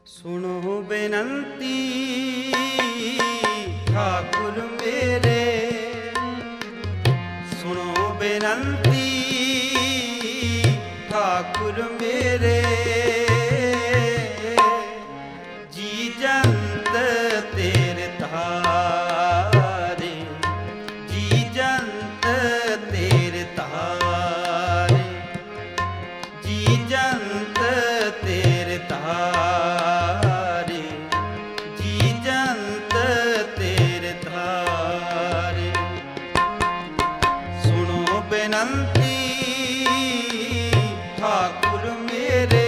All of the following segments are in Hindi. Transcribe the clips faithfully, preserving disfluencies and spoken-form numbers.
सुनो बेनंती ठाकुर मेरे, सुनो बेनंती ठाकुर मेरे। जी जंत तेरे तारे, जी जंत तेरे तारे, जी जंत तेरे तारे, जी जंत तेरे तारे। सुनो बेनंती ठाकुर मेरे,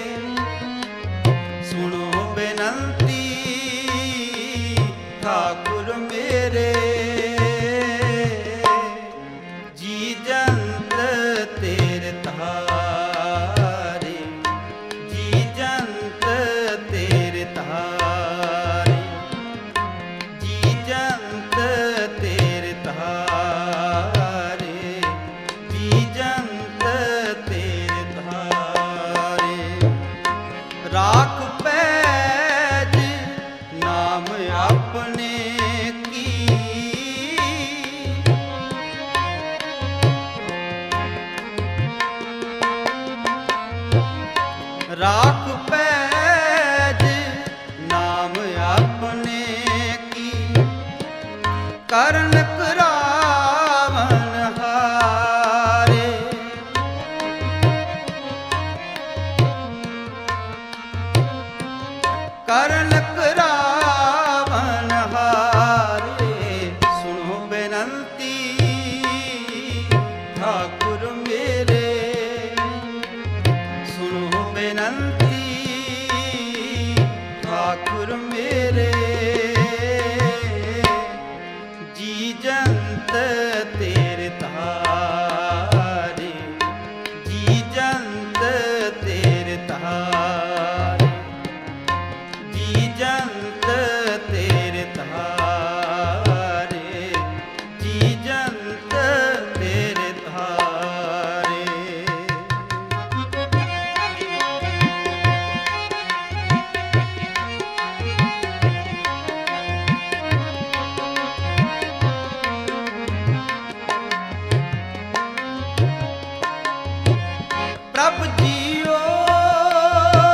सुनो बेनंती ठाकुर मेरे। जी जंत तेरे तारे, जी जंत तेरे तारे, जी जंत तेरे तारे, जी जंत तेरे तारे। राख पैज नाम अपने की, राख पैज नाम अपने की। करण करावन हारे, करण करावन हारे। सुनो बेनंती ठाकुर मेरे, सुनो बेनंती ठाकुर मेरे। जी जंत तेरे तारे, जी जंत तेरे तारे, जी जंत तेरे तारे, जी जंत तेरे तारे। प्रभु जियो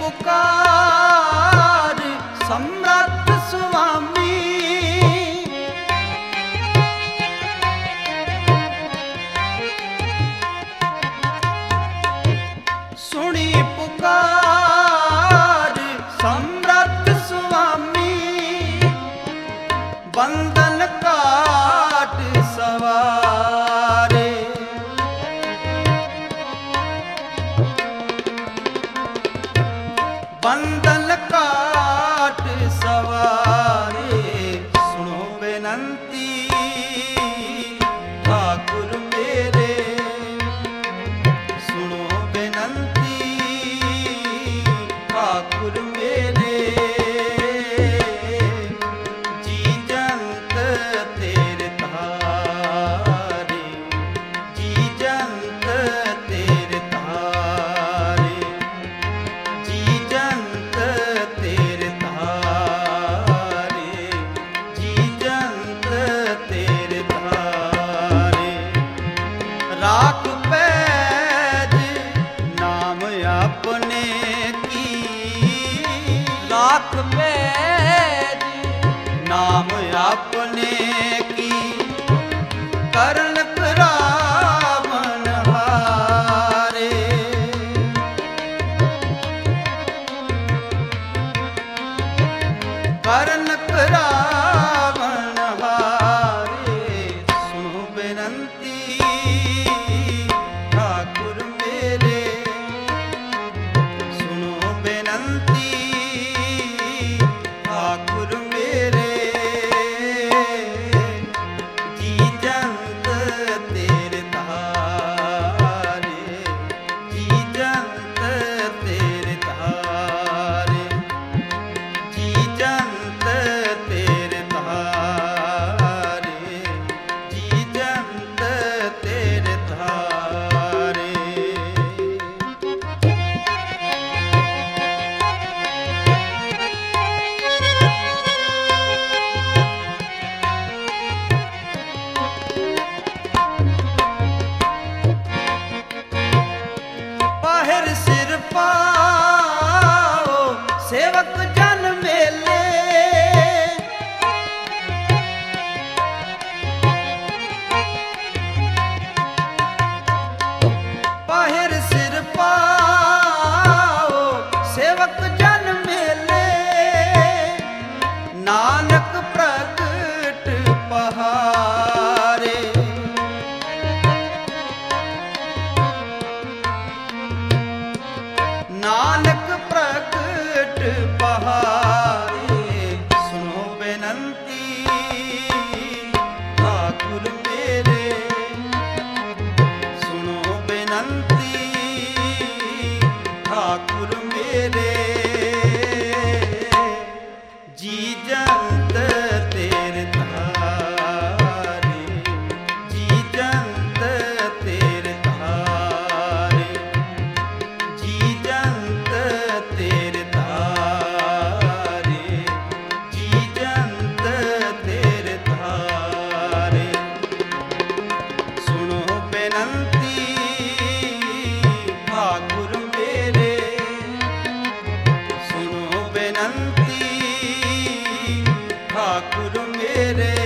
पुकार सम्राट स्वामी, सुनी पुकार सम्राट स्वामी, बंधन काट सवारे, बंधन काट सवारे। सुनो बेनंती ठाकुर मेरे, सुनो बेनंती ठाकुर मेरे, जी जंत तेरे तारे, जी जंत तेरे तारे, जी जंत तेरे तारे, जी जंत तेरे तारे। राख पैज नाम अपने की, राख पैज नाम अपने की, करण करावन हारे, करण करावन हारे। सुनो बेनंती ठाकुर मेरे, सुनो बेनंती ठाकुर मेरे, जी जंत तेरे तारे, जी जंत तेरे तारे, जी जंत तेरे तारे, जी जंत तेरे तारे। पाहिर सिर पाओ सेवक जन मेले, पाहिर सिर पाओ सेवक जन मेले, नानक प्रगट पहारे, नानक प्रगट पहारे। सुनो बेनंती ठाकुर मेरे, सुनो बेनंती ठाकुर मेरे, जी जंत तेरे तारे, जी जंत तेरे तारे, जी जंत तेरे तारे, जी जंत तेरे तारे। सुनो बेनंती ठाकुर मेरे, सुनो बेनंती ठाकुर मेरे,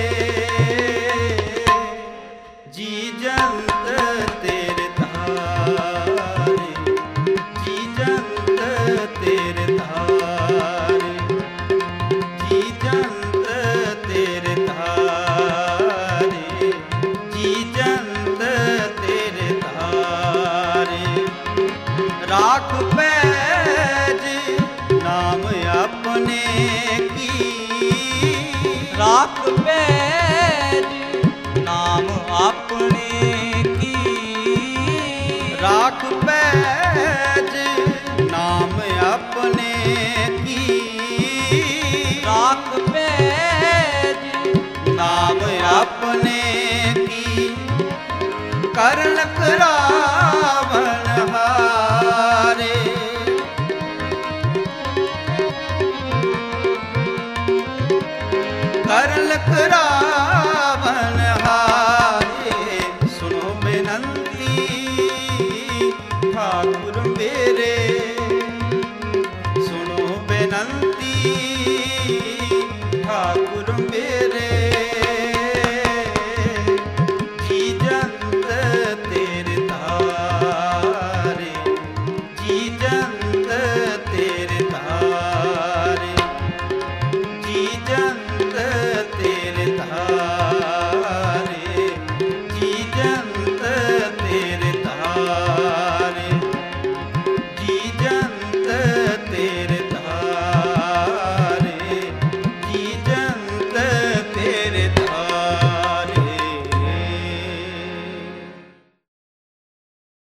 जी जंत तेरे तारे, जी जंत तेरे तारे, जी जंत तेरे तारे, जी जंत तेरे तारे। राख पैज नाम अपने की, राख पैज नाम अपने की, राख पैज नाम अपने की, राख पैज नाम अपने की, करण करावन हारे, करण करावन हारे। सुनो बेनंती ठाकुर मेरे, नंद